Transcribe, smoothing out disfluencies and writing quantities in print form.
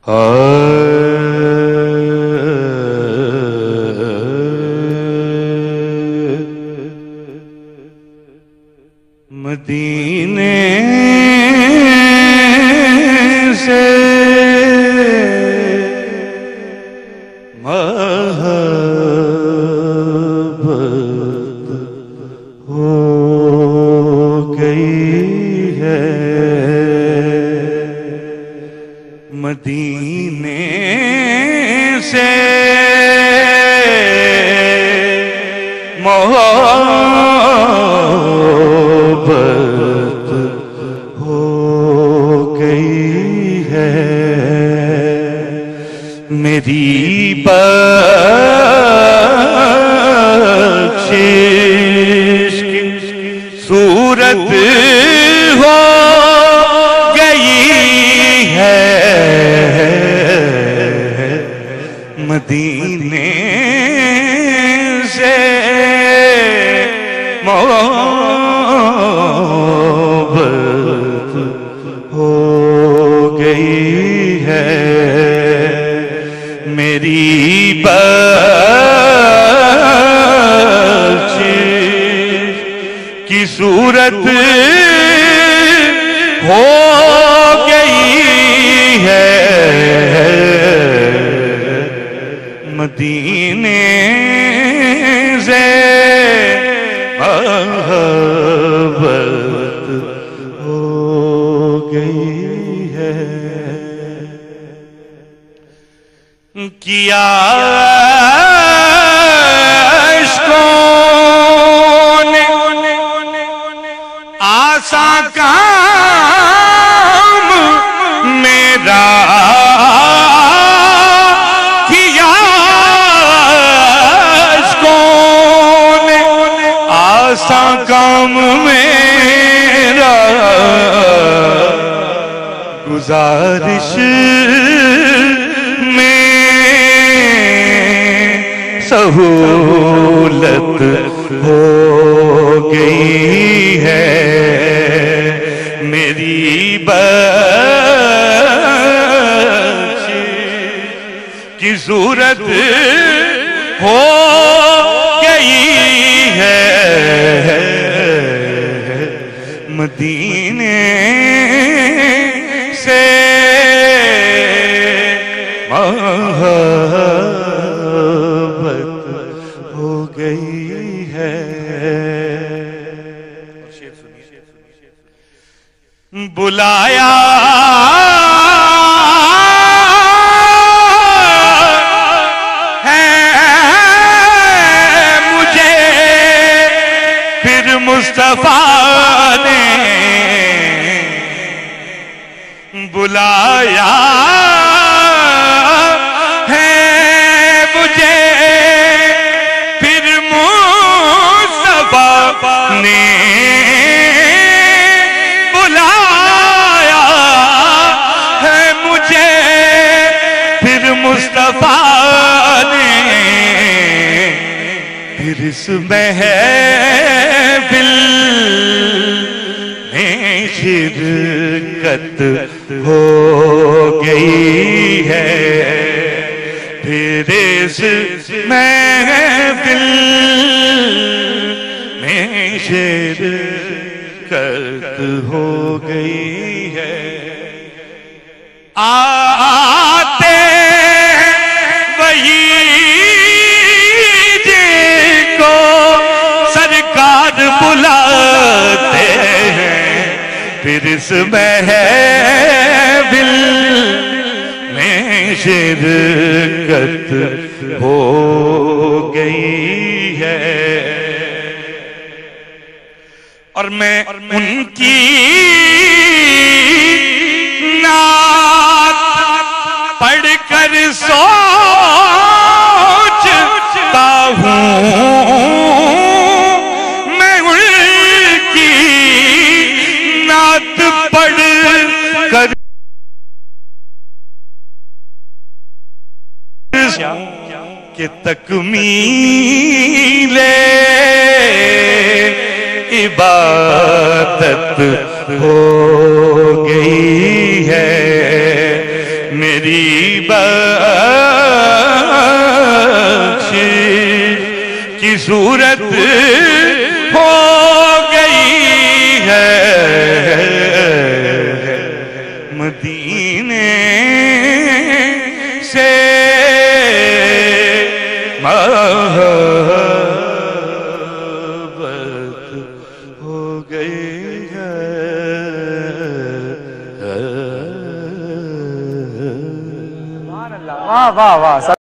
مدینے سے محبت ہو گئی ہے، مدینے سے محبت ہو گئی ہے، میری بخشش کی صورت ہو گئی ہے، مدینے سے محبت ہو گئی ہے، میری بخشش کی صورت ہو گئی ہے، مدینے سے محبت ہو گئی ہے، کیا عشقوں نے آسان کام میرا کیا، عشقوں نے آسان کام میرا، گزارش سہولت ہو گئی ہے، میری بخشش کی صورت ہو گئی ہے، مدینے سے محبت ہو گئی ہے، بلایا ہے مجھے پھر مصطفیٰ نے، بلایا ہے مجھے پھر مصطفیٰ نے، بلایا ہے مجھے پھر مصطفیٰ نے، پھر اس محفل میں شرکت ہو گئی ہے، پھر اس محفل میں شرکت ہو گئی ہے، آتے وہی جن کو سرکار بلاتے ہیں، پھر اس محفل میں شرکت ہو گئی ہے، اور میں ان کی نعت پڑھ کر سوچتا ہوں، میں ان کی نعت پڑھ کر کہ تکمیل عبادت ہو گئی ہے، میری کی صورت ہو گئی ہے مدینے سے محبت ہو گئی ہے واہ واہ واہ